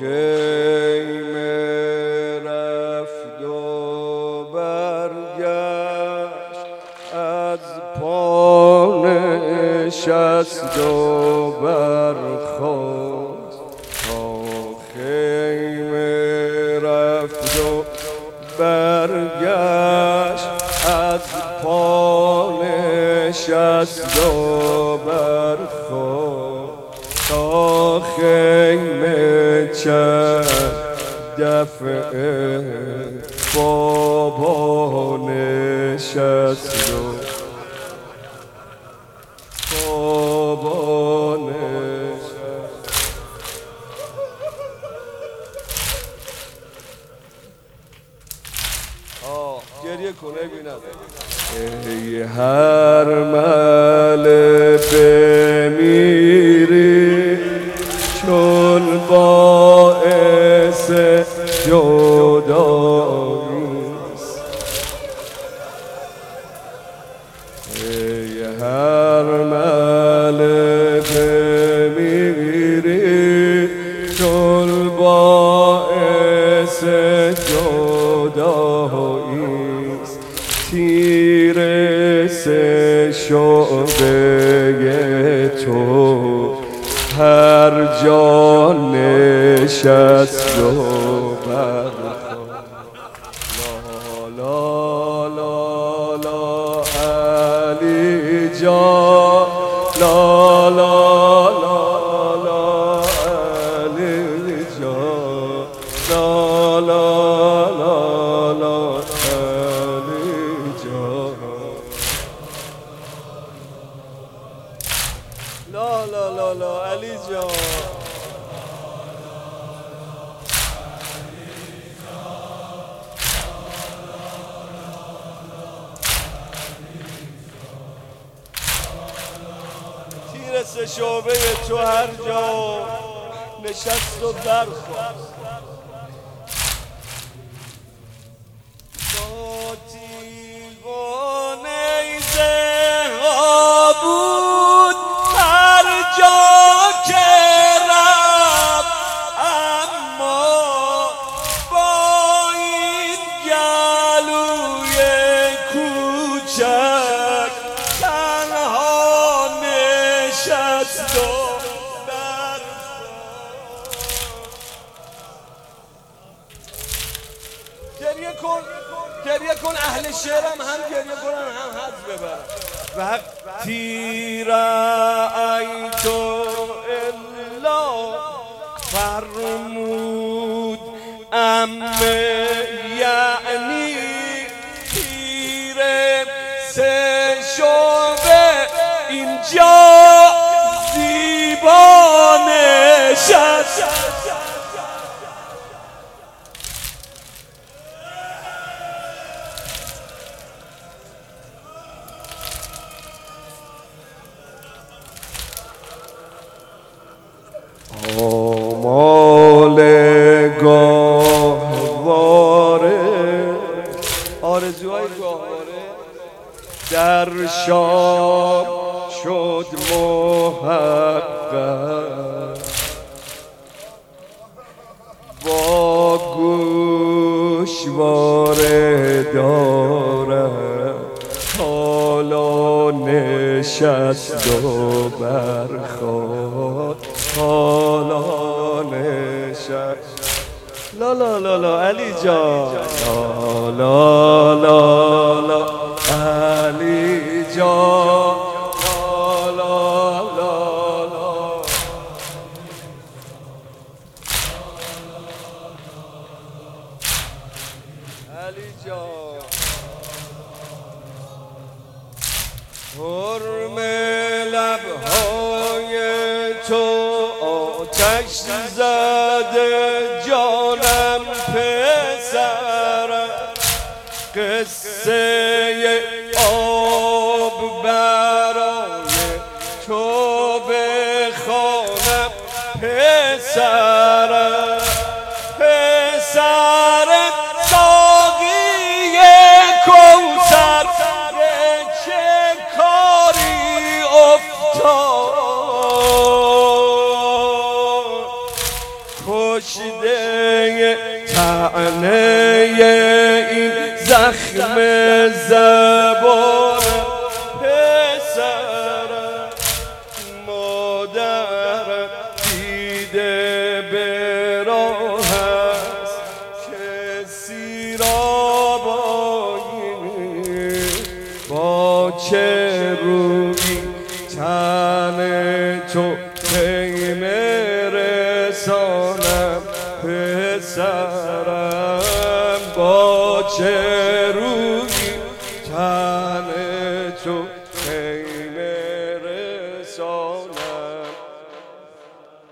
خیمه رفت و برگشت، از پا نشست و برخاست. تا خیمه رفت و برگشت، از پا نشست و برخاست. تا خیمه چند دفعه بابا نشست و بابا نشست. گریه کنه بینم. ای هر مله بمیری چون باعث جداییست. ای هر مله بمیری چون باعث جداییست. تیر سه شعبه تو هر جا نشست و برخاست. لا لا لا علی جان، لا لا لا لا علی جان، لا لا لا لا علی جان، لا لا لا لا علی جان. تیر سه شعبه تو هر جا نشست و برخاست. با تیغ و نیزه ها بود هر جا که رفت، اما با این گلوی کوچک تنها نشست و گریه کن، گریه کن. اهل شعرم هم گریه کنن هم حد ببرن. وقتی رأیت الا فرمود امه، یعنی تیر سه شعبه اینجا زیبا نشست. آمال گاهواره، آرزوهای گاهواره در شام شد محقق. با گوشواره دارد حالا نشست و برخاست. حالا نشست. لا لا لا لا علی جان، لا لا لا لا علی جان، لا لا لا علی جان. حرم لبهای تو آتش زده جانم پسرم. قصه آب برای تو بخوانم پسرم. پسرم ساقی کوثر چه کاری افتاد. کشیده طعنه این زخم زبان پسرم مادرم دیده به راه است کسی را با چه روی تن تو رسانم پسرم با چه روی